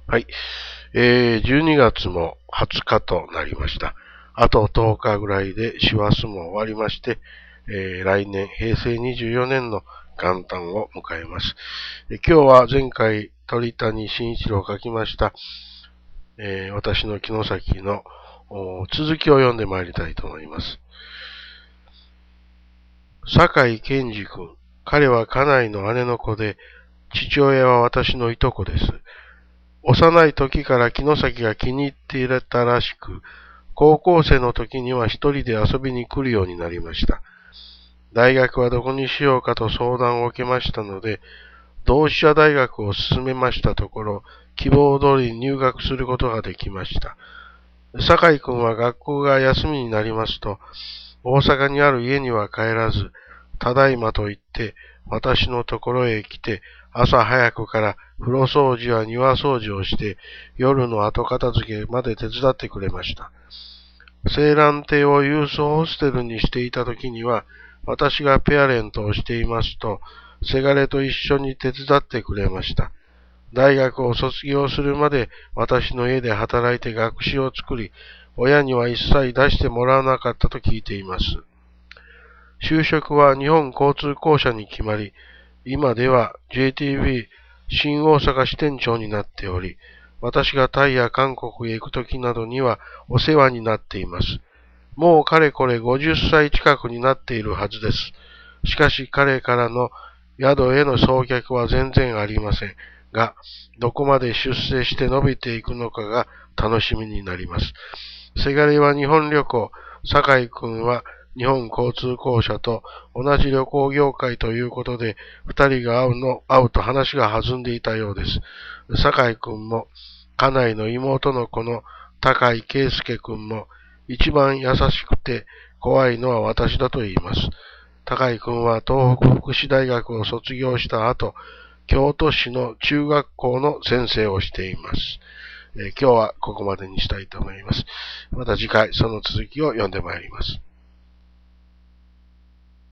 はい。12月も20日となりました。あと10日ぐらいで師走も終わりまして、来年平成24年の元旦を迎えます。今日は前回鳥谷慎一郎書きました、私の城崎の続きを読んでまいりたいと思います。酒井健二君。彼は家内の姉の子で、父親は私のいとこです。幼い時から城崎が気に入っていたらしく、高校生の時には一人で遊びに来るようになりました。大学はどこにしようかと相談を受けましたので、同志社大学を進めましたところ、希望通り入学することができました。酒井君は学校が休みになりますと、大阪にある家には帰らず、ただいまと言って私のところへ来て、朝早くから風呂掃除や庭掃除をして、夜の後片付けまで手伝ってくれました。青蘭亭を郵送ホステルにしていた時には、私がペアレントをしていますと、せがれと一緒に手伝ってくれました。大学を卒業するまで私の家で働いて学資を作り、親には一切出してもらわなかったと聞いています。就職は日本交通公社に決まり、今では JTB 新大阪支店長になっており、私がタイや韓国へ行くときなどにはお世話になっています。もうかれこれ50歳近くになっているはずです。しかし彼からの宿への送客は全然ありませんが、どこまで出世して伸びていくのかが楽しみになります。せがれは日本旅行、酒井君は日本交通公社と同じ旅行業界ということで、二人が会うと話が弾んでいたようです。酒井君も、家内の妹の子の高井圭介君も、一番優しくて怖いのは私だと言います。高井君は東北福祉大学を卒業した後、京都市の中学校の先生をしています。今日はここまでにしたいと思います。また次回その続きを読んでまいります。